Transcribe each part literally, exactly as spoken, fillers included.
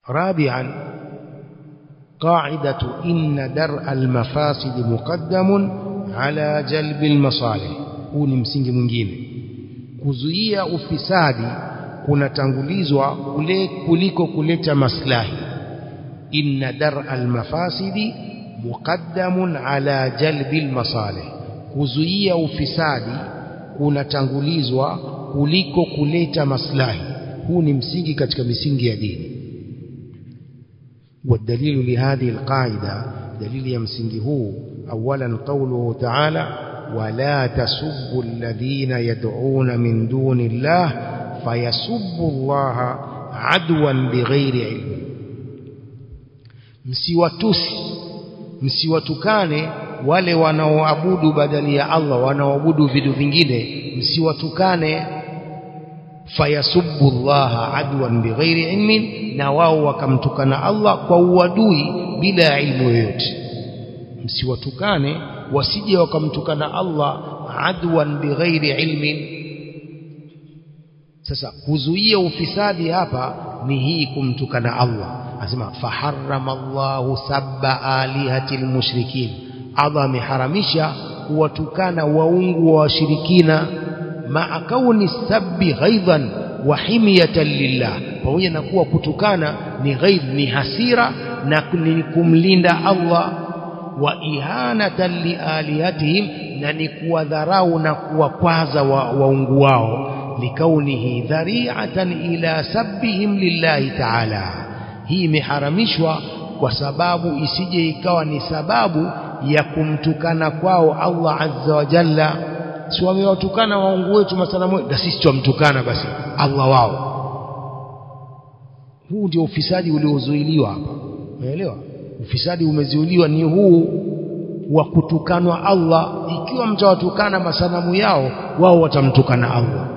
رابعا قاعدة إن درء المفاسد مقدم على جلب المصالح. huu ni msingi mwingine. Kuzuia ufisadi kunatangulizwa kule kuliko kuleta maslahi. inna dar'a al-mafasidi muqaddamun ala jalbi al-masalih. Kuzuia ufisadi kunatangulizwa kuliko kuleta maslahi. huu ni msingi katika misingi ya dini. والدليل لهذه القاعدة دليل يمسنجه أولا قوله تعالى ولا تسبوا الذين يدعون من دون الله فيسبوا الله عدوا بغير علم. msiwatusi msiwatukane wale wanaoabudu badali ya Allah, wanaoabudu vitu vingine, msiwatukane. fayasubbu Allah adwan bighairi ilmin, na wao wakamtukana Allah kwa uadui bila ilmu yoyote. msiwatukane wasije wakamtukana Allah adwan bighairi ilmin. Sasa kuzuia ufisadi hapa ni hii kumtukana Allah. Asema faharrama Allahu sabba alihatil mushrikin, Allah ameharamisha kuwatukana waungu wa washirikina. ma kauni sabbi ghaidhan wa himyatan lillah, pamoja na kuwa kutukana ni ghaidh, ni hasira na ni kumlinda Allah. wa ihanatan li alihatihim, na ni kuwadharau na kuwakwaza waungu wao. likaunihi dhari'atan ila sabbihim lillahi ta'ala, hii imeharamishwa kwa sababu isije ikawa ni sababu ya kumtukana kwao Allah azza wa jalla. si wamewatukana waungu wetu masanamu, na sisi tumtukana basi Allah wao. huu ndio ufisadi uliozuiliwa hapa. umeelewa? Ufisadi umezuiliwa ni huu wa kutukanwa Allah. Ikiwa mtawatukana masanamu yao, wao watamtukana Allah.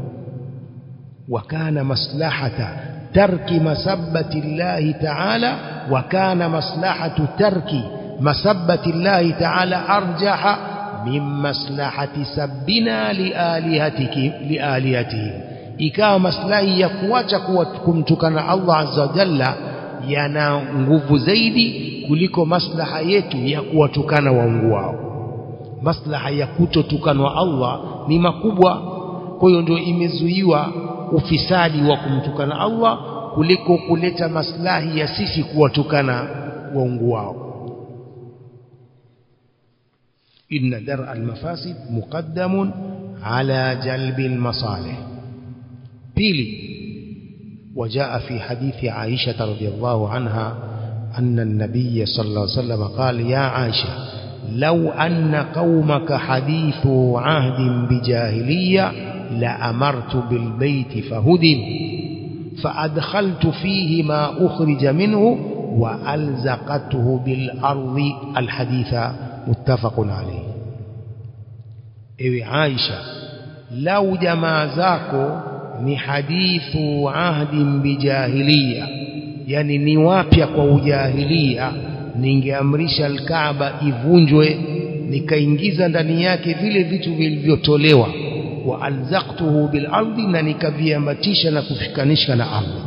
wakana maslahata tarki masabbati Allah ta'ala, wakana maslahatu tarki masabbati Allah ta'ala arjaha min maslahati sabbina lialihatiki lialihatihim. ikawa maslahi ya kuacha kumtukana Allah azza wa jalla yana nguvu zaidi kuliko maslaha yetu ya kuwatukana waungu wao. Maslaha ya kutotukanwa Allah ni makubwa. Kwa hiyo ndio imezuiwa ufisadi wa kumtukana Allah kuliko kuleta maslahi ya sisi kuwatukana waungu wao. inna dar'a al-mafasid muqaddamun ala jalbi al-masalih. pili, وجاء في حديث عائشة رضي الله عنها أن النبي صلى الله عليه وسلم قال يا عائشة لو أن قومك حديث عهد بجاهلية لأمرت بالبيت فهدم فأدخلت فيه ما أخرج منه وألزقته بالأرض. الحديث متفق عليه. إيه عائشة لو جمازاكو ni hadithu ahdin bijahiliya, yani ni wapya kwa ujahilia, ningeamrisha al-Kaaba ivunjwe, nikaingiza ndani yake vile vitu vilivyotolewa, wa alzaqtuhu bil ardi, na nikaviambatisha na kufikanisha na ardhi.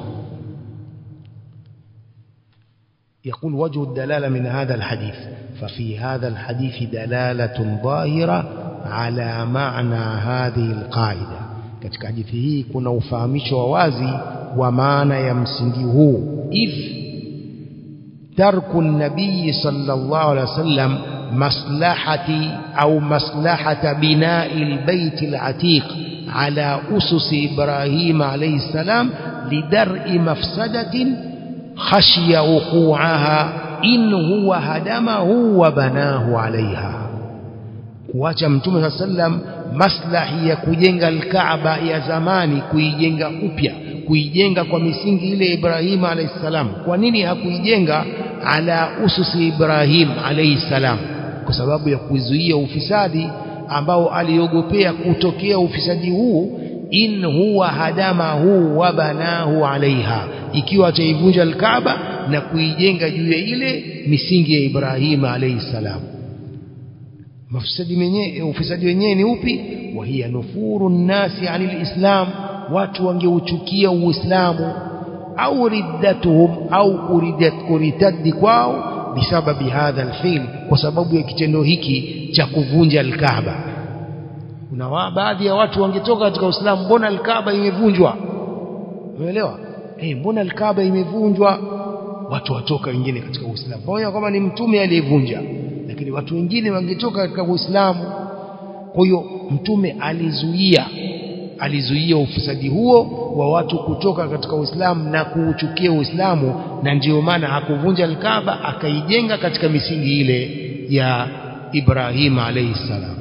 يقول وجه الدلالة من هذا الحديث ففي هذا الحديث دلالة ظاهرة على معنى هذه القاعدة. katika hadithi hii kuna ufahamisho wa wazi wa maana ya msingi huu. if tarku nabii sallallahu alaihi wasallam maslahati au maslahata bina'i albayt alatiq ala usus Ibrahim alayhi salam lidar'i mafsadatin khashiya wuqu'aha in huwa hadamahu wa banahu alayha. kuacha mtume sallallahu alayhi wasallam maslahi ya kujenga al-Kaaba ya zamani, kuijenga upya, kuijenga kwa misingi ile Ibrahim alayhi salam. Kwa nini hakuijenga ala ususi Ibrahim alayhi salam? Kwa sababu ya kuzuia ufisadi ambao aliogopea kutokea ufisadi huu. in huwa hadamahu wa banahu alaiha, ikiwa ataivunja al-Kaaba na kuijenga juu ya ile misingi ya Ibrahim alayhi salam. mafsadi wenyewe, ufisadi wenyewe ni upi? wa hiya nufuru nnasi anil islam, watu wangeuchukia uislamu. au riddatuhum au kuridat kuritadi kwao bisababi hadha alfil, kwa sababu ya kitendo hiki cha kuvunja al-Kaaba. Kuna baadhi ya watu wangetoka katika Uislamu, mbona al-Kaaba imevunjwa? Umeelewa? Eh, mbona al-Kaaba imevunjwa? Watu watoka wengine katika Uislamu, pamoja kama ni mtume aliyevunja, lakini watu wengine wangetoka katika Uislamu. Kwa hiyo mtume alizuia alizuia ufisadi huo wa watu kutoka katika Uislamu na kuuchukia Uislamu, na ndio maana hakuvunja al-Kaaba, akaijenga katika misingi ile ya Ibrahim alayhi salam.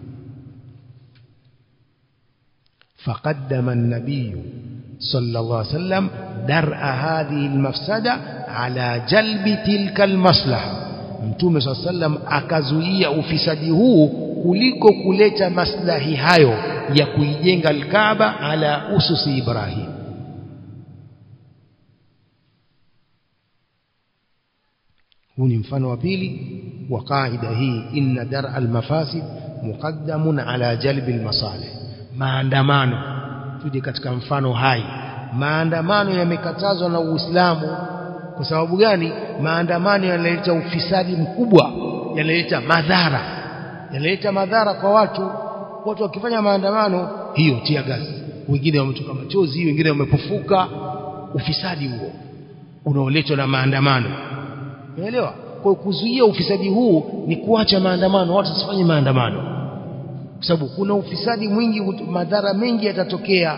فقدم النبي صلى الله عليه وسلم درء هذه المفسدة على جلب تلك المصلحة. Mtume صلى الله عليه وسلم akazuia ufisadi huu kuliko kuleta maslahi hayo ya kuijenga al-Kaaba ala ususi Ibrahim. Huu ni mfano wa pili wa kaida hii, inna dar al-mafasid muqaddamun ala jalbi al-masalih. Maandamano, tuje katika mfano hai, maandamano yamekatazwa na Uislamu. Kwa sababu gani? Maandamano yanaleta ufisadi mkubwa, yanaleta madhara, yanaleta madhara kwa watu. Watu wakifanya maandamano, hiyo tia gasi, wengine wametoka machozi, wengine wamepofuka. Ufisadi huo unaoletwa na maandamano, unaelewa? Kwa kuzuia ufisadi huu ni kuacha maandamano, watu wasifanye maandamano, kwa sababu kuna ufisadi mwingi, madhara mengi yatatokea.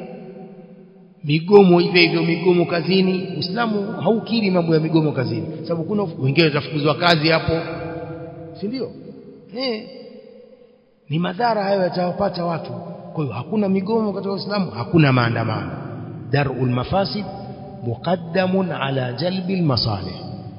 Migomo hivyo hivyo, migomo kazini. Uislamu haukiri mambo ya migomo kazini, sababu kuna wengine watafukuzwa kazi hapo, si ndio? Eh, ni madhara hayo yatawapata watu. Kwa hiyo hakuna migomo katika Uislamu, hakuna maandamano. Darul mafasid muqaddamun ala jalbil masalih.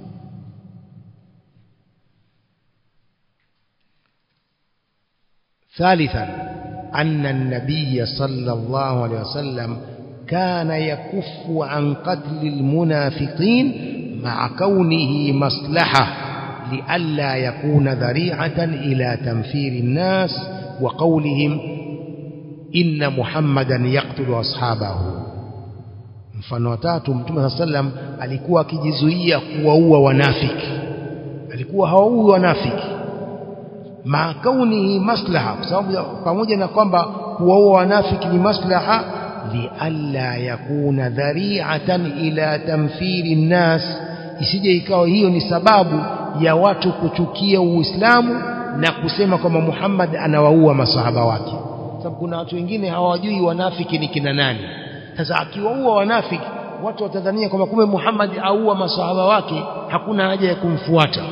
ثالثا أن النبي صلى الله عليه وسلم كان يكف عن قتل المنافقين مع كونه مصلحة لئلا يكون ذريعة إلى تنفير الناس وقولهم إن محمدا يقتل أصحابه. mfano tatu, Mtume sallam alikuwa akijizuia kuwaua wanafiki, alikuwa hawaui wanafiki ma kaunihi maslaha, kwa sababu pamoja na kwamba kuwaua wanafiki ni maslaha, li alla yakuna dhari'atan ila tamfiri nnas, isije ikawa hiyo ni sababu ya watu kuchukia Uislamu na kusema kwamba Muhammad anawaua masahaba wake. Sababu kuna watu wengine hawajui wanafiki ni kina nani. Sasa akiwaua wanafiki, watu watadhania kwamba kumbe Muhammad aua masahaba wake, hakuna haja ya kumfuata.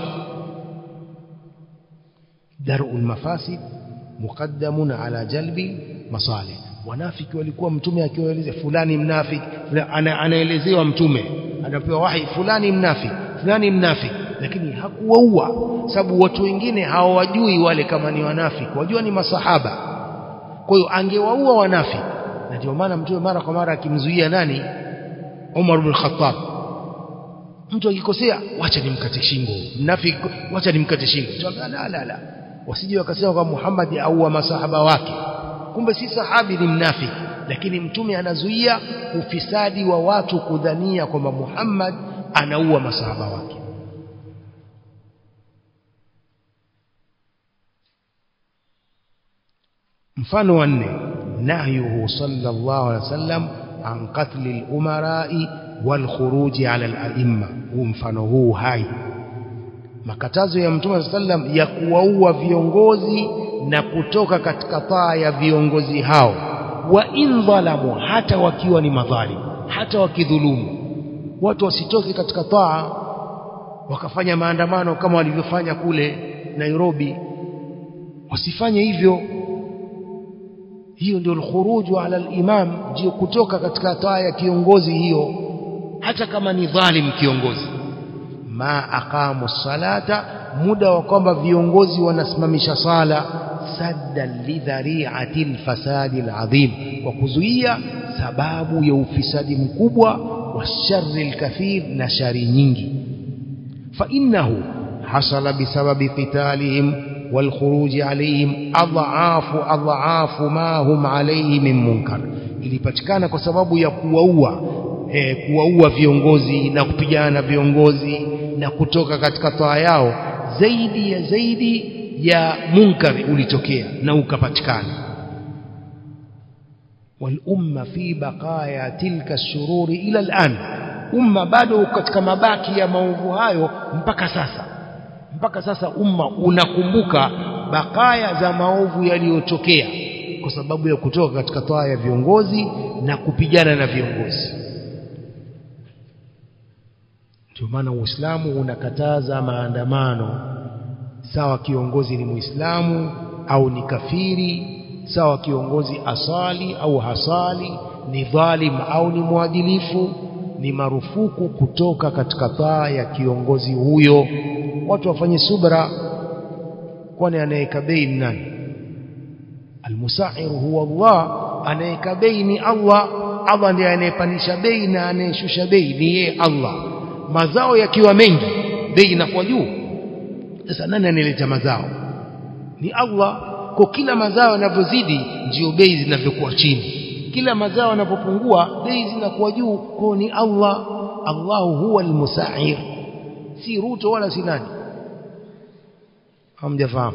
Darul mafasid muqaddamun ala jalbi masalih. Wanafiki walikuwa mtume akiwaeleza fulani mnafiki, anaelezewa mtume, anapewa wahi fulani mnafiki, fulani mnafiki, lakini hakuwaua, sababu watu wengine hawajui wale kama ni wanafiki, wajua ni masahaba. Kwa hiyo angewaua wanafiki, na ndio maana mtume mara kwa mara akimzuia nani? Umar ibn Khattab. Mtu akikosea, wacha nimkate shingo mnafiki, wacha nimkate shingo. La la la, wasije wakasema kwa Muhammad au masahaba wake, kumbe si sahabi, ni mnafiki. Lakini mtume anazuia ufisadi wa watu kudhania kwamba Muhammad anaua masahaba wake. mfano wa nne, nahyuhu sallallahu alaihi wasallam an qatli al-umara'i wal khuruji ala al-a'imma. Huu mfano huu hai, makatazo ya Mtume sallam ya kuwaua viongozi na kutoka katika taa ya viongozi hao, wa in dhalamu, hata wakiwa ni madhalimu, hata wakidhulumu. Watu wasitoke katika taa wakafanya maandamano kama walivyofanya kule Nairobi, wasifanye hivyo. Hiyo ndio al-khuruju ala al-imam, ndio kutoka katika taa ya kiongozi hiyo, hata kama ni dhalim kiongozi. Ma aqamu salata, muda wa kwamba viongozi wanasimamisha sala, saddan lidhari'ati al-fasadi al-adhim, kwa kuzuia sababu ya ufisadi mkubwa, wa sharri al-kathir, na shari nyingi. Fa innahu hasala bisababi qitalihim wal khuruj alayhim adhaafu adhaafu ma hum alayhi min munkar, ilipatikana kwa sababu ya kuwaua e, kuwaua viongozi na kupigana na viongozi na kutoka katika taa yao, zaidi ya zaidi ya munkari ulitokea na ukapatikana. wal umma fi baqaya tilka ash-shururi ila al-an, umma bado katika mabaki ya maovu hayo mpaka sasa. Mpaka sasa umma unakumbuka bakaya za maovu yaliyotokea kwa sababu ya kutoka katika taa ya viongozi na kupigana na viongozi. Ndio maana Uislamu unakataza maandamano, sawa kiongozi ni Muislamu au ni kafiri, sawa kiongozi asali au hasali, ni dhalim au ni mwadilifu, ni marufuku kutoka katika taa ya kiongozi huyo. Watu wafanye subra, kwani anayeka bei ni nani? Almusa'ir huwa Allah, anayeka bei ni Allah. Allah ndiye anayepandisha bei na anayeshusha bei ni yeye Allah. Mazao yakiwa mengi bei inakuwa juu. Sasa nani anayeleta mazao? Ni Allah. Kwa kila mazao yanavyozidi ndio bei zinavyokuwa chini, kila mazao yanapopungua bei zinakuwa juu. Kwa ni Allah. Allahu huwa almusa'ir, si Ruto wala si nani. Hamjafahamu?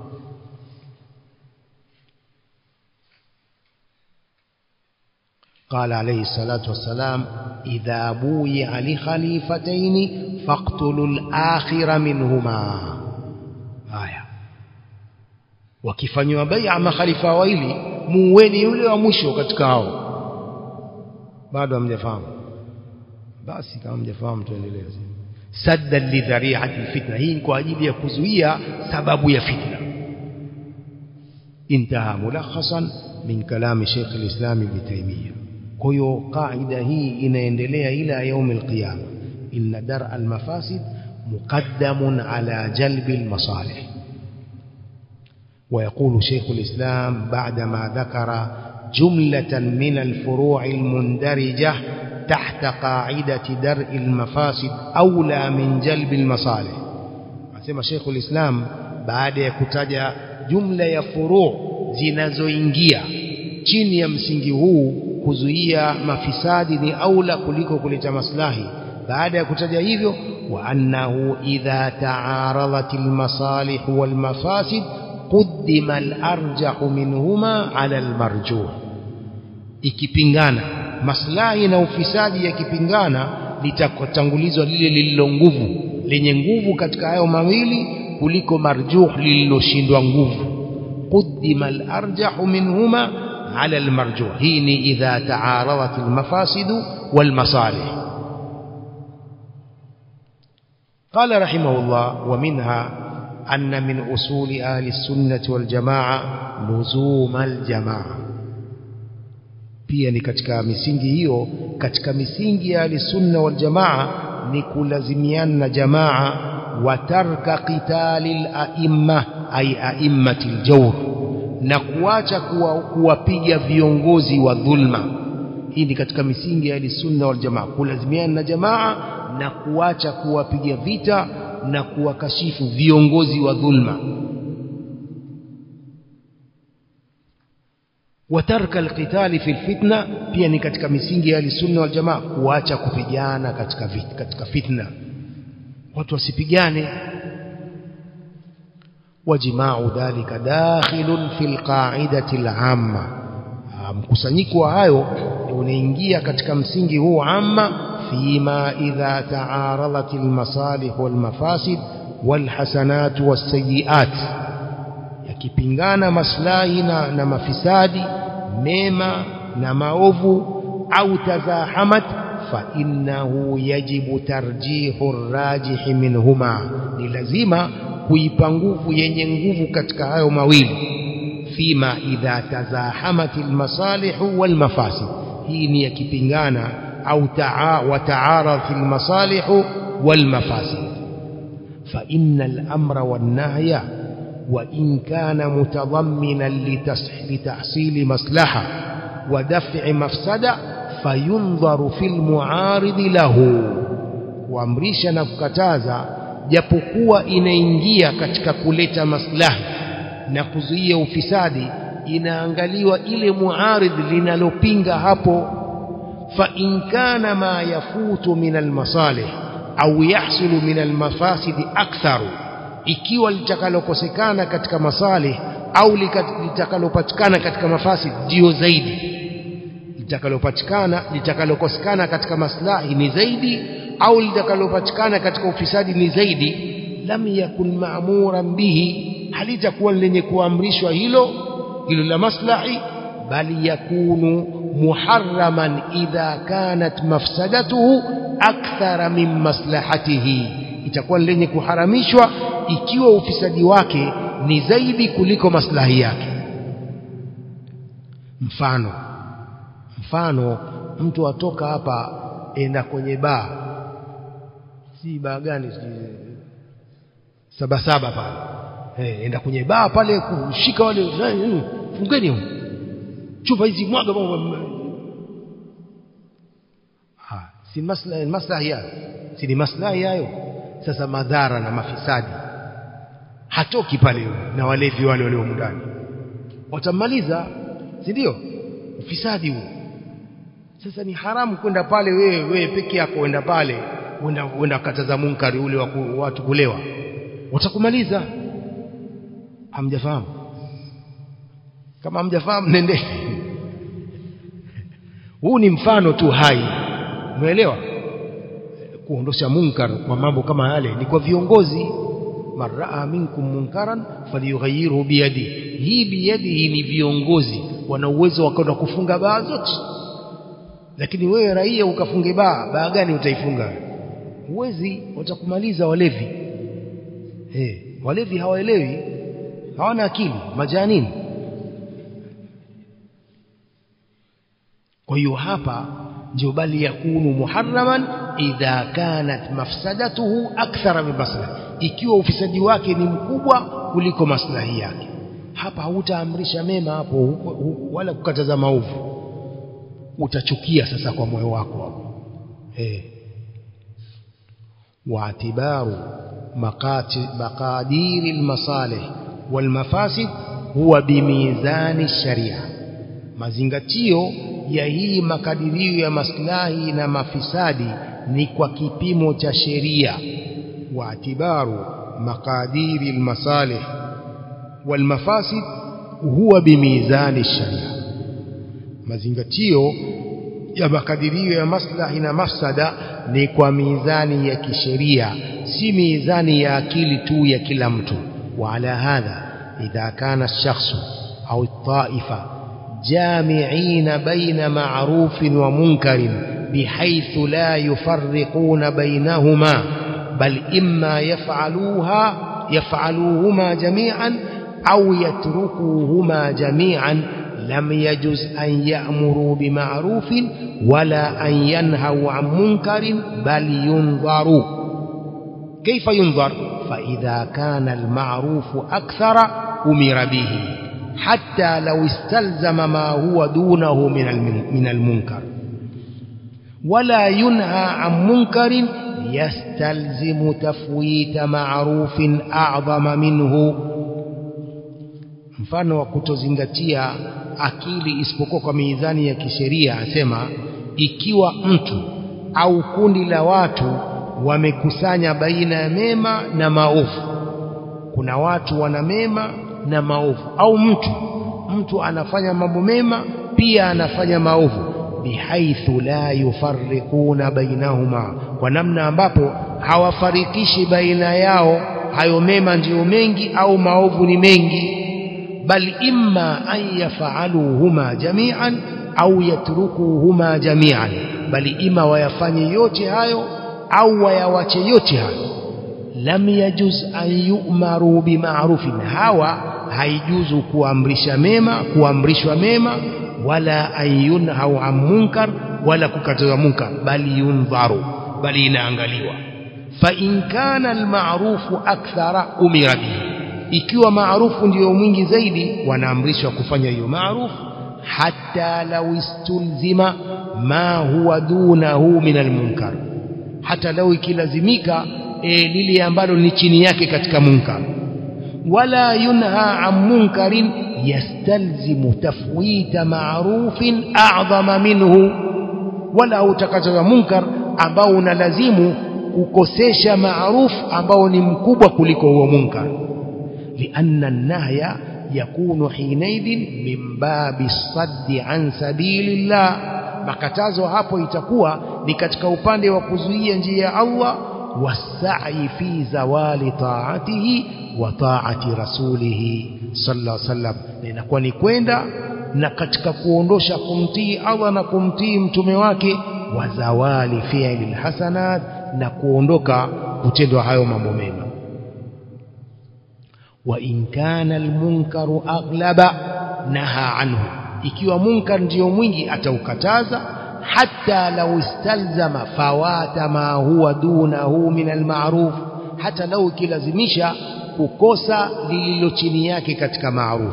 قال عليه الصلاة والسلام إذا بويع لخليفتين فاقتلوا الآخر منهما. آية. wakifanywa bai'a makhalifa wawili, muweni yule wa mwisho katika hao. Bado hamjafahamu? Basi kama hamjafahamu tuendelee. Sadda lidhari'ati fitna, hii kwa ajili ya kuzuia sababu ya fitna. Intaha mulakhasan min kalami Sheikh al-Islam Ibn Taymiyyah. Kwa hiyo kaida hii inaendelea ila يوم القيامة. inna dar'a al-mafasid muqaddamun ala jalbi al-masalih. ويقول شيخ الإسلام بعدما ذكر جملة من الفروع المندرجة تحت قاعدة درء المفاسد أولى من جلب المصالح. أسمى شيخ الإسلام بعد يكتجى جملة ya furu' zinazoingia chini ya msingi huu kuzuia mafisadi ni aula kuliko kuleta maslahi. Baada ya kutaja hivyo, wa annahu idha ta'aradat al-masalih wal mafasid قدم الارجح منهما على المرجوح. ikipingana maslahi na ufisadi yakipingana, litakotangulizwa lile lililo nguvu, lenye nguvu katika hayo mawili kuliko marjuh lililoshindwa nguvu. قدم الارجح منهما على المرجوح. hii ni idha ta'aradat al-mafasid wal masalih. قال رحمه الله ومنها أن من أصول أهل السنة والجماعة لزوم الجماعة. pia ni katika misingi hiyo, katika misingi ya ahli sunna wal jamaa ni kulazimiana na jamaa, wa tarka qitalil aimma ay aimmatil jawr, na kuacha kuwapiga viongozi wa dhulma. hii ni katika misingi ya ahli sunna wal jamaa, kulazimiana na jamaa na kuacha kuwapiga vita na kuwakashifu viongozi wa dhulma. watarka alqital fi alfitna, pia ni katika misingi ya sunna wal jamaa kuacha kupigana katika vita, katika fitna, watu wasipigane. wajima'u dhalika dakhilun fi alqa'idati al'amma, mkusanyiko wa hayo unaingia katika msingi huu amma فيما إذا تعارضت المصالح والمفاسد والحسنات والسيئات. yakipingana maslahi na, na mafisadi, mema na maovu, au tazahamat fa innahu yajibu tarjihu arrajih minhuma, ni lazima kuipa nguvu yenye nguvu katika hayo mawili. fima idha tazahamat almasalih walmafasid, hii ni yakipingana أو وتعارض في المصالح والمفاسد. فإن الأمر والنهي وإن كان متضمنا لتحصيل مصلحة ودفع مفسدة فينظر في المعارض له. وامرisha na kukataza japokuwa inaingia katika kuleta maslahi na kuzuia ufisadi, inaangaliwa ile muaridh linalopinga hapo. فإن كان ما يفوت من المصالح أو يحصل من المفاسد أكثر ikiwa litakalokosekana katika masalih au litakalopatikana katika mafasid ndio zaidi litakalopatikana litakalokosekana katika maslahi ni zaidi au litakalopatikana katika ufisadi ni zaidi lam yakun ma'muran bihi halitakuwa lenye kuamrishwa hilo hilo la maslahi bali yakunu muharraman idha kanat mafsadatuhu akthara min maslahatihi itakuwa lenye kuharamishwa ikiwa ufisadi wake ni zaidi kuliko maslahi yake. Mfano mfano mtu atoka hapa enda kwenye baa, si baa gani, saba saba pale, eh enda kwenye baa pale kushika wale fungeni chupa hizi mwaga ha si maslahi maslahi yao si ni maslahi hayo. Sasa madhara na mafisadi hatoki pale na walevi wale walio ndani watamaliza, si ndio? Ufisadi huo. Sasa ni haramu kwenda pale wewe wewe peke yako, uenda pale uenda uenda kataza munkari ule wa watu kulewa, watakumaliza. Hamjafahamu? Kama hamjafahamu nende huu ni mfano tu hai, umeelewa? Kuondosha munkar kwa mambo kama yale ni kwa viongozi. Maraa minkum munkaran falyughayyirhu biyadi, hii biyadi hii ni viongozi wana uwezo wa kwenda kufunga baa zote. Lakini wewe raia ukafunge baa, baa gani utaifunga? Uwezi, watakumaliza walevi. Eh, walevi hawaelewi, hawana akili, majanini. Kwa hiyo hapa ndio bali yakunu muharraman idha kanat mafsadatuhu akthara min maslahi, ikiwa ufisadi wake ni mkubwa kuliko maslahi yake. Hapa hautaamrisha mema hapo wala kukataza maovu, utachukia sasa kwa moyo wako hapo. Eh, waatibaru maqati maqadiri almasalih walmafasid huwa bimizani sharia, mazingatio ya hii makadirio ya maslahi na mafisadi ni kwa kipimo cha sheria. Waatibaru maqadiri almasalih walmafasid huwa bimizani sharia, mazingatio ya makadirio ya maslahi na mafsada ni kwa mizani ya kisheria, si mizani ya akili tu ya kila mtu. Wa ala hadha idha kana ash-shakhsu au at-ta'ifa جامعين بين معروف ومنكر بحيث لا يفرقون بينهما بل إما يفعلوها يفعلوهما جميعا أو يتركوهما جميعا لم يجوز أن يأمروا بمعروف ولا أن ينهوا عن منكر بل ينظروا. كيف ينظر؟ فإذا كان المعروف أكثر أمر به حتى لو استلزم ما هو دونه من المنكر، ولا ينهى عن منكر يستلزم تفويت معروف أعظم منه. mfano wa kutozingatia akili isipokuwa kwa mizani ya kisheria, asema ikiwa mtu au kundi la watu wamekusanya baina ya mema na maovu, kuna watu wana mema na maovu, au mtu mtu anafanya mambo mema pia anafanya maovu, bihaithu la yufarriquna bainahuma, kwa namna ambapo hawafarikishi baina yao, hayo mema ndio mengi au maovu ni mengi, bal imma an yaf'aluhuma jami'an au yatrukuhuma jami'an, bali ima wayafanye yote hayo au wayawache yote hayo. Lam yajuz an yu'maru bima'rufin, hawa haijuzu kuamrisha mema kuamrishwa mema, wala an yunhau an munkar, wala kukataza munkar, bali yundharu, bali inaangaliwa. Fa in kana al-ma'rufu akthara umira bihi, ikiwa maarufu ndio mwingi zaidi wanaamrishwa kufanya hiyo maarufu, hatta law istulzima ma huwa dunahu min al-munkar, hata law ikilazimika e, lile ambalo ni chini yake katika munkar. Wala yunha an munkarin yastalzimu tafwita ma'rufin a'zama minhu, wala hautakataza munkar ambao unalazimu kukosesha maaruf ambao ni mkubwa kuliko huo munkar. Lianna an-nahya yakunu hinaidhin min babi saddi an sabilillah, makatazo hapo itakuwa ni katika upande wa kuzuia njia ya Allah, wasai fi zawali taatihi wa taati rasulihi sallallahu alaihi wasallam, na inakuwa ni kwenda na katika kuondosha kumtii Allah na kumtii mtume wake, wa zawali fi'li alhasanat, na kuondoka kutendwa hayo mambo mema. Wa in kana almunkaru aghlaba naha anhu, ikiwa munkar ndio mwingi ataukataza, hatta law istalzama fawata ma huwa dunahu min almaruf, hata lau kilazimisha kukosa lililo chini yake katika maaruf.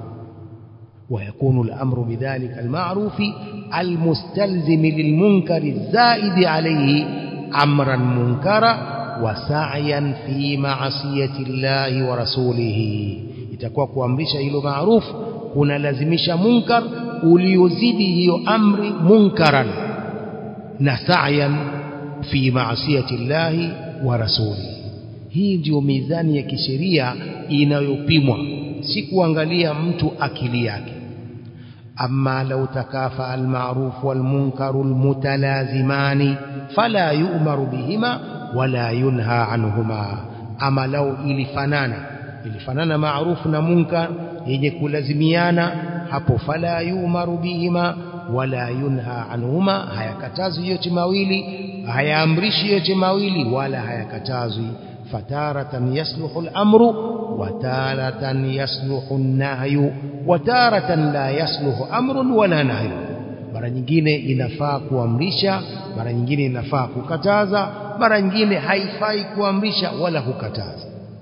ويكون الأمر بذلك المعروف المستلزم للمنكر الزائد عليه أمرا منكرا وسعيا في معصية الله ورسوله. itakuwa kuamrisha hilo maaruf kuna lazimisha munkar uliozidi hiyo amri munkaran, na sa'yan fi ma'siyati Allah wa rasulihi. Hii ndio mizani ya kisheria inayopimwa, si kuangalia mtu akili yake. Amma law takafa al-ma'ruf wal-munkar al-mutalazimani fala yu'maru bihima wala yunha anhuma. Ama law ilifanana ilifanana ma'ruf na munkar yenye kulazimiana, hapo fala yu'maru bihima wala yunha anhuma, hayakatazwi yote mawili, hayaamrishi yote mawili wala hayakatazwi. فتارة يصلح الأمر وتارة يصلح النهي وتارة لا يصلح أمر ولا نهي. mara nyingine inafaa kuamrisha, mara nyingine inafaa kukataza, mara nyingine haifai kuamrisha wala kukataza.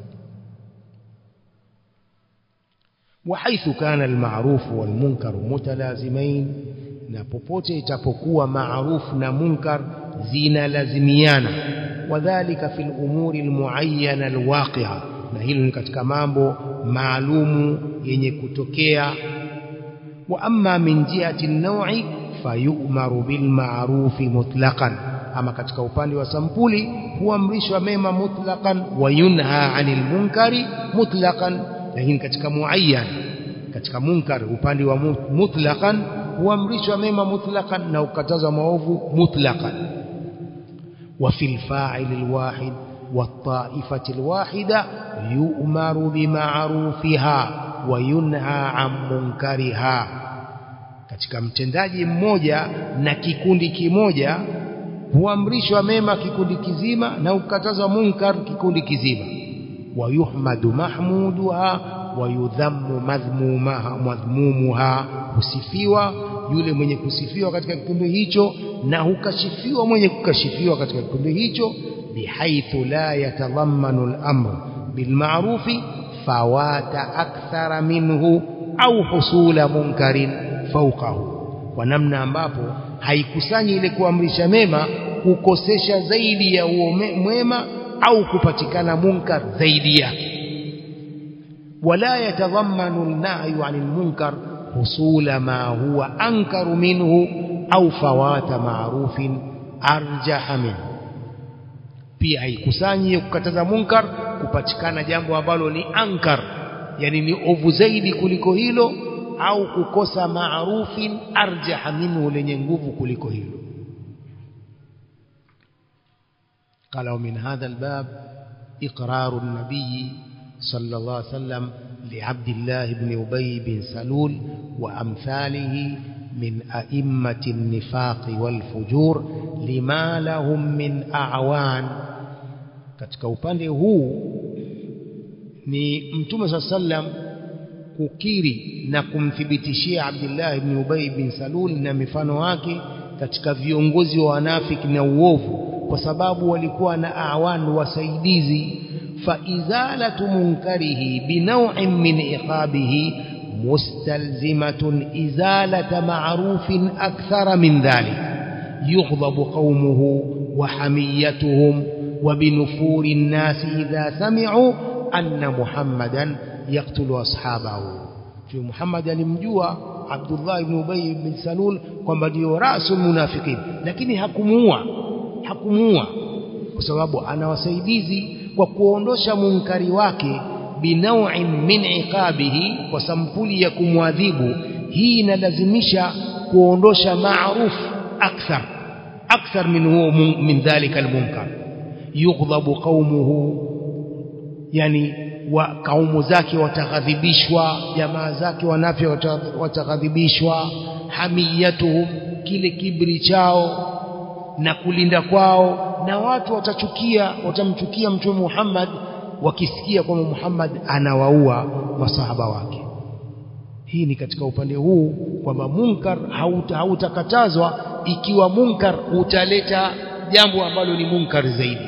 وحيث كان المعروف والمنكر متلازمين, na popote itapokuwa maaruf na munkar zina lazimiana, wadhālika fil umuri almuayyana alwaqi'a, na hilo ni katika mambo maalumu yenye kutokea. Wa amma min jihati an-naw'i fayu'maru bil ma'rufi mutlaqan, ama katika upande wa sampuli huamrishwa mema mutlaqan, wa yunha 'anil munkari mutlaqan. Lakini katika muayyan, katika munkar upande wa mutlaqan huamrishwa mema mutlaqan na ukatazwa maovu mutlaqan. وفي الفاعل الواحد والطائفة الواحدة يؤمر بمعروفها وينهى عن منكرها. katika mtendaji mmoja na kikundi kimoja huamrishwa mema kikundi kizima na ukatazwa munkar kikundi kizima. ويحمد محمودها ويذم madhmumaha madhmumuha, husifiwa yule mwenye kusifiwa katika kikundi hicho na hukashifiwa mwenye kukashifiwa katika kikundi hicho. Bihaithu la yatadhammanu al-amr bilma'rufi fawata akthara minhu au husula munkarin fawqahu, kwa namna ambapo haikusanyi ile kuamrisha mema kukosesha zaidi ya huo mwema au kupatikana munkar zaidi yake. Wala yatadhammanu an-nahyu 'anil munkar husula ma huwa ankaru minhu au fawata ma'rufin arjaha minhu. Pia haikusanyi kukataza munkar kupatikana jambo ambalo ni ankar, yani ni ovu zaidi kuliko hilo, au kukosa ma'rufin arjaha minhu, lenye nguvu kuliko hilo. قال ومن هذا الباب إقرار النبي صلى الله عليه وسلم لعبد الله بن أبي بن سلول وأمثاله من أئمة النفاق والفجور لما لهم من أعوان. katika upande huu ni Mtume صلى الله عليه وسلم kukiri na kumthibitishia Abdullah ibn Ubay bin Salul na mifano wake katika viongozi wa wanafiki na uovu, kwa sababu walikuwa na awan wasaidizi. fa izalatu munkarihi binaw'in min iqabihi mustalzimatun izalata ma'rufin akthara min dhalik yughdhabu qaumuhu wa hamiyatuhum wa binufuri an-nas idha sami'u anna Muhammadan yaqtulu ashabahu. Fi Muhammad alimjua Abdullah ibn Ubay ibn Salul kwamba ndio rasul munafiqin, lakini hakumuua hakumuua kwa sababu ana wasaidizi kwa kuondosha munkari wake binaw'in min iqabihi, kwa sampuli ya kumwadhibu. Hii inalazimisha kuondosha ma'ruf akthar akthar min huwa min dhalika almunkar. Yughdhabu qaumuhu, yani wa kaumu zake wataghadhibishwa, jamaa zake wanafi wataghadhibishwa. Hamiyatuhum, kile kibri chao na kulinda kwao, na watu watachukia watamchukia Mtume Muhammad wakisikia kwamba Muhammad anawaua masahaba wake. Hii ni katika upande huu kwamba munkar hautakatazwa hauta ikiwa munkar utaleta jambo ambalo ni munkar zaidi.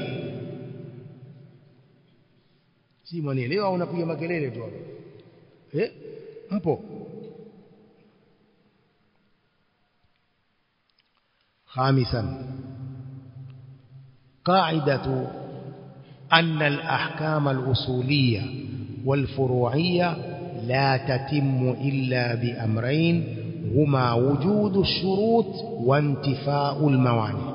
Si mwanielewa au unapiga makelele tu hapo? Eh? Mpo? خامسا قاعدة أن الأحكام الأصولية والفروعية لا تتم إلا بأمرين هما وجود الشروط وانتفاء الموانع.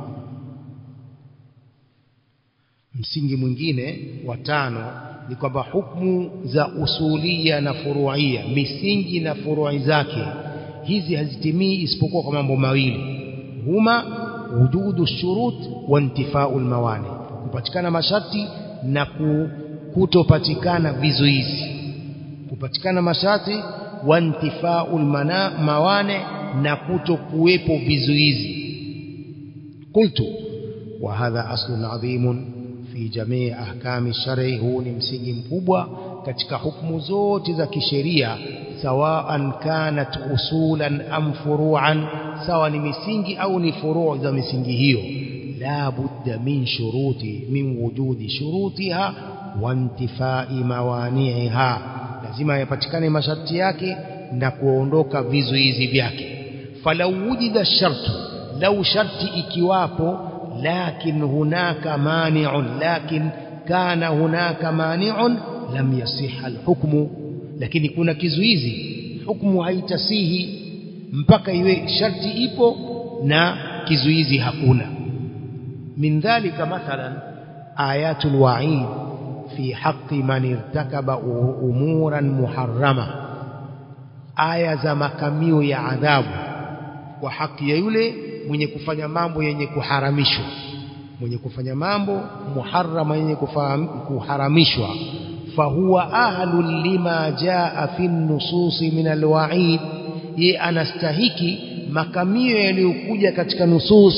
msingi mwingine wa tano ni kwamba hukumu za usulia na furuia, misingi na furui zake hizi hazitimii isipokuwa kwa mambo mawili: huma wujudu shurut wa intifau almawani, kupatikana masharti na kutopatikana vizuizi. Kupatikana masharti wa intifau almawani, na kutokuwepo vizuizi. Qultu wa hadha aslun adhimun fi jamii ahkami shar'i, huu ni msingi mkubwa katika hukumu zote za kisheria, sawaan kanat usulan am furu'an, sawa ni misingi au ni furu' za misingi hiyo. La budda min shuruti min wujudi shurutiha wa intifai mawani'iha, lazima yapatikane masharti yake na kuondoka vizuizi vyake. Falau wujida shartu, lau sharti ikiwapo, lakin hunaka mani'un, lakin kana hunaka mani'un lam yasihha alhukmu, lakini kuna kizuizi, hukumu haitasihi mpaka iwe sharti ipo na kizuizi hakuna. Min dhalika mathalan ayatul wa'id fi haqqi man irtakaba umuran muharrama, aya za makamio ya adhabu kwa haki ya yule mwenye kufanya mambo yenye kuharamishwa, mwenye kufanya mambo muharrama yenye kuharamishwa. Fahuwa ahlul lima jaa fi nususi min alwa'id, ye anastahiki makamio yaliyokuja katika nusus.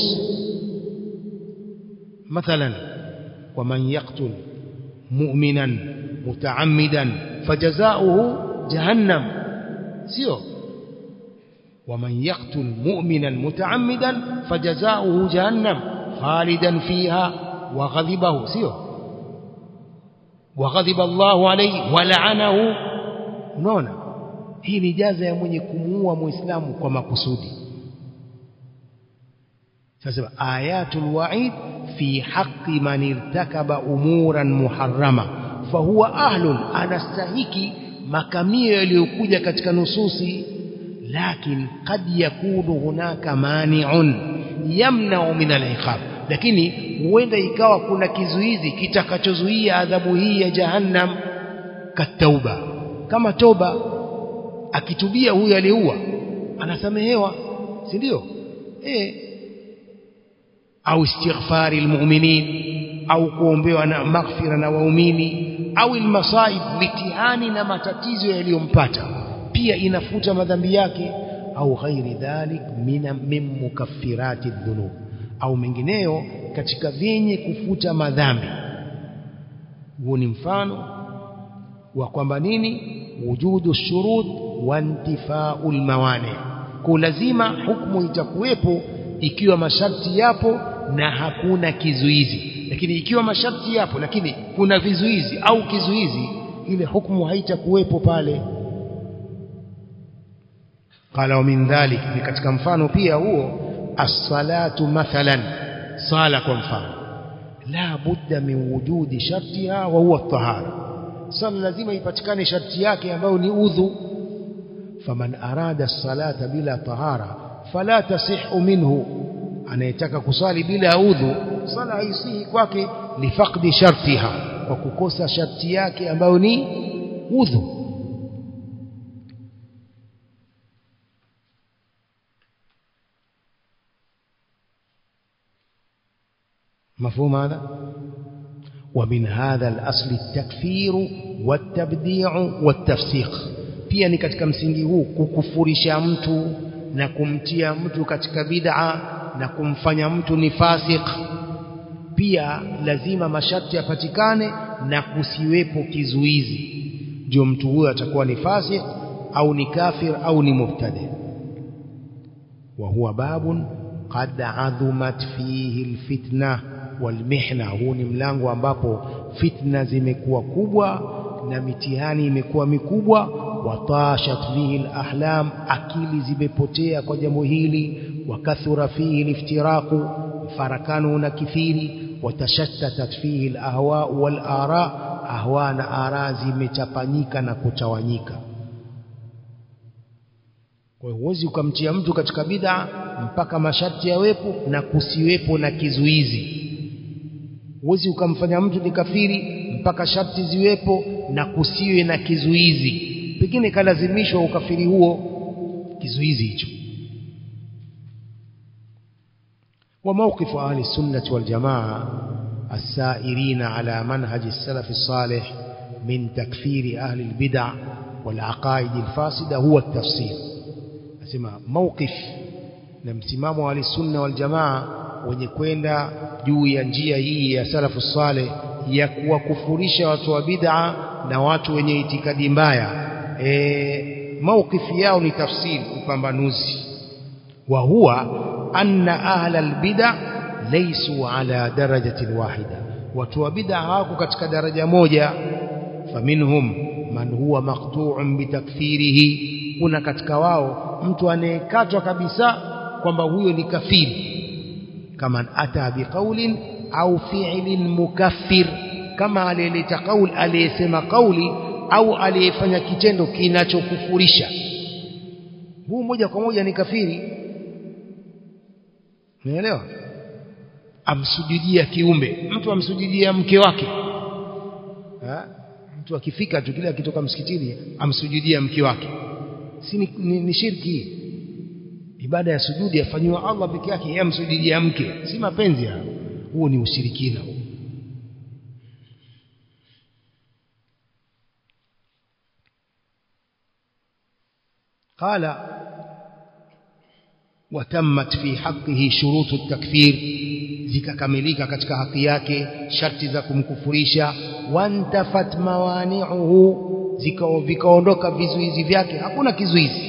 Mathalan, wa man yaqtul mu'minan mutaammidan fajazaohu jahannam, sio ومن يقتل مؤمنا متعمدا فجزاؤه جهنم خالدا فيها وغضبه سيو وغضب الله عليه ولعنه. unaona, hii ni jaza ya mwenye kumuua muislamu kwa makusudi. sasa ayatul wa'id fi haqqi man irtakaba umuran muharrama fahuwa ahlun, anastahiki makamio yaliyokuja katika nususi. لكن قد يكون هناك مانع يمنع من العقاب, lakini huenda ikawa kuna kizuizi kitakachozuia adhabu hii ya jahannam. Katauba, kama toba, akitubia huyu aliua anasamehewa, si ndio? eh au istighfari almu'minin, au kuombewa na maghfira na waumini, au almasaib, mitihani na matatizo yaliyompata pia inafuta madhambi yake. Au ghairi dhalik min mukaffirati dhunub, au mengineyo katika vyenye kufuta madhambi. Huo ni mfano wa kwamba nini? Wujudu shurut wa intifau almawani, kwa lazima hukumu itakuwepo ikiwa masharti yapo na hakuna kizuizi. Lakini ikiwa masharti yapo lakini kuna vizuizi au kizuizi, ile hukumu haitakuwepo pale. Qala wa min dhalik, ni katika mfano pia huo, as-salatu mathalan, sala kwa mfano, la budda min wujudi shartiha wa huwa at-tahara. Sala lazima ipatikane sharti yake ambayo ni udhu. faman arada as-salata bila tahara fala tasihhu minhu, anayetaka kusali bila udhu sala haisihi kwake, lifaqdi shartiha, kwa kukosa sharti yake ambayo ni udhu. مفهوم هذا؟ ومن هذا الأصل التكفير والتبديع والتفسيق. pia ni katika msingi huu kukufurisha mtu na kumtia mtu katika bid'a na kumfanya mtu ni fasik. Pia lazima masharti yapatikane na kusiwepo kizuizi, ndio mtu huyo atakuwa ni fasik au ni kafir au ni mubtadi. wa huwa babun qad adhumat fihi alfitna walmihna, huu ni mlango ambapo fitna zimekuwa kubwa na mitihani imekuwa mikubwa. watashat fihi alahlam, akili zimepotea kwa jambo hili. wakathura fihi aliftiraqu, farakanu na kithiri. watashattatat fihi alahwa walara, ahwa na ara zimetapanyika na kutawanyika. Kwa hiyo huwezi ukamtia mtu katika bid'a mpaka masharti yawepo na kusiwepo na kizuizi. Huwezi ukamfanya mtu ni kafiri mpaka sharti ziwepo na kusiwe na kizuizi. Pengine kalazimishwa ukafiri huo, kizuizi hicho. wa mawqif ahli sunnah wal jamaa as-sa'irina ala manhaj as-salaf as-salih min takfiri ahli al-bid'ah wal aqaid al-fasida huwa at-tafsir. Nasema mawqif na msimamo wa ahli sunna wal jamaa wenye kwenda juu ya njia hii ya salafu saleh ya kuwakufurisha watu wa bid'a na watu wenye itikadi mbaya, e, mawqifi yao ni tafsiri, upambanuzi. wa huwa anna ahla albid'a laysu ala darajatin wahida, watu wa bid'a hawako katika daraja moja. faminhum man huwa maqtu'un bitakfirihi, kuna katika wao mtu anayekatwa kabisa kwamba huyo ni kafiri. kama ata biqaulin au fi'lin mukaffir, kama aliyeleta kauli, aliyesema kauli au aliyefanya kitendo kinachokufurisha, huu moja kwa moja ni kafiri. Unaelewa? Amsujudie kiumbe, mtu amsujudie mke wake, ha? Mtu akifika tu kile akitoka msikitini amsujudie mke wake, si ni, ni, ni shirki. Ibada ya sujudi yafanywa Allah peke yake, yeye amsujudie mke, si mapenzi hayo. Huo ni ushirikina huo. قال وتمت في حقه شروط التكفير, zikakamilika katika haki yake sharti za kumkufurisha. wantafat mawani'uhu, zikao vikaondoka vizuizi vyake, hakuna kizuizi.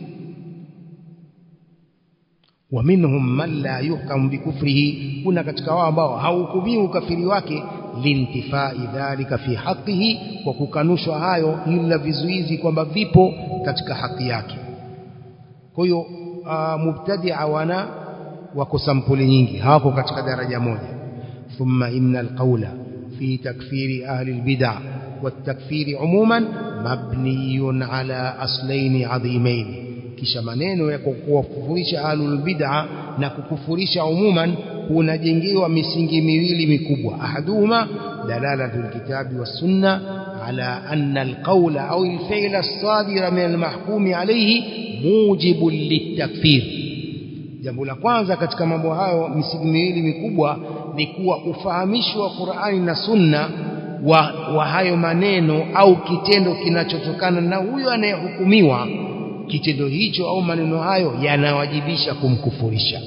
wa minhum man la yuhkam bikufrihi, kuna katika wao ambao hauhukumiwi ukafiri wake, lintifai dhalika fi haqqihi, kwa kukanushwa hayo ila vizuizi kwamba vipo katika haki yake. Kwa hiyo uh, mubtadi'a wana wako sampuli nyingi, hawako katika daraja moja. thumma innal qawla fi takfiri ahli albid'ah watakfiri umuman mabniyun ala aslaini adhimain, kisha maneno ya kukufurisha ahlul bid'ah na kukufurisha umuman kunajengewa misingi miwili mikubwa. ahaduhuma dalalatul kitabi was sunna ala anna alqawla au alfi'la as-sadira min almahkumi alayhi mujibun litakfir. Jambo la kwanza katika mambo hayo misingi miwili mikubwa ni kuwa ufahamishwa wa Qur'ani na Sunna wa, wa hayo maneno au kitendo kinachotokana na huyo anayehukumiwa, kitendo hicho au maneno hayo yanawajibisha kumkufurisha.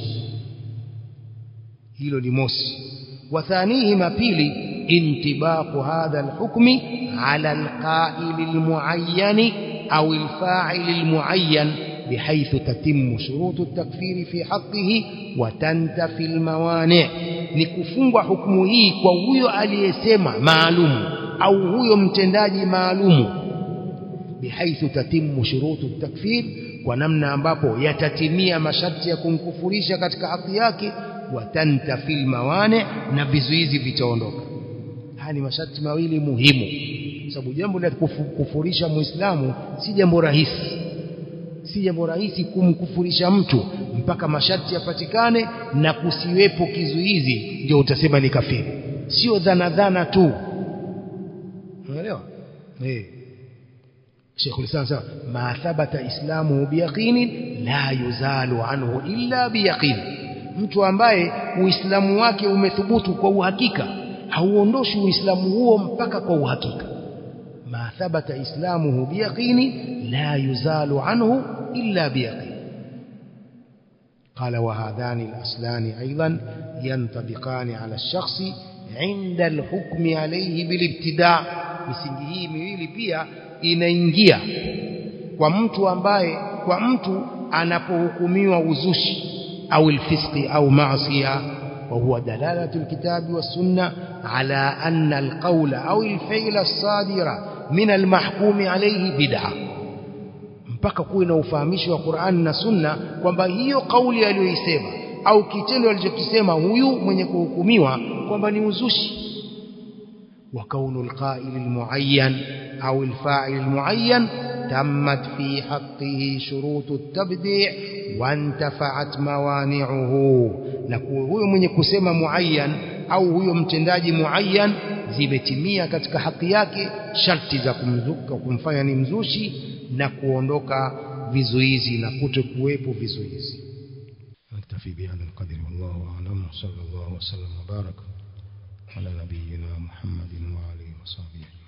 hilo ni mosi. wa thanihima, pili, intibaqu hadha alhukmi ala alqa'il almu'ayyan au alfa'il almu'ayyan بحيث تتم شروط التكفير في حقه وتنتفي الموانع. ni kufungwa hukumu hii kwa huyo aliyesema maalumu au huyo mtendaji maalumu, بحيث تتم شروط التكفير, kwa namna ambapo yatatimia masharti ya kumkufurisha katika haki yake, watantafi almawani, na vizuizi vitaondoka. haya ni masharti mawili muhimu, sababu jambo la kufurisha muislamu si jambo rahisi. si jambo rahisi kumkufurisha mtu mpaka masharti yapatikane na kusiwepo kizuizi ndio utasema ni kafiri, sio dhana dhana tu. unaelewa eh Sheikh Ulislam sasa ma thabata islamu biyaqin la yuzalu anhu illa biyaqin, mtu ambaye uislamu wake umethubutu kwa uhakika hauondoshi uislamu huo mpaka kwa uhakika. ma thabata islamuhu biyaqin la yuzalu anhu illa biyaqin. قال وهذان الأصلان أيضا ينطبقان على الشخص عند الحكم عليه بالابتداع. misingi hii miwili pia inaingia kwa mtu ambaye kwa mtu anapohukumiwa uzushi au alfisqi au maasiya, wa huwa dalalatu alkitabi was-sunnah ala anna alqawla au alfi'la as-sadira min almahkumi alayhi bid'ah, mpaka kuwe na ufahamisho wa Qur'an na Sunna kwamba hiyo kauli aliyoisema au kitendo alichokisema huyu mwenye kuhukumiwa kwamba ni uzushi. wa kaunu alqa'il almu'ayyan au alfa'il almu'ayyan tammat fi haqqihi shurutu at-tabdi' wa intafa'at mawani'uhu, na huyo mwenye kusema muayyan au huyo mtendaji muayyan zimetimia katika haki yake sharti za kumzuka kumfanya ni mzushi na kuondoka vizuizi na kutokuwepo vizuizi. naktafi bihadha alqadri wallahu a'lam. sallallahu wa sallam wa baraka ala nabiyyina Muhammadin wa alihi wa sahbihi.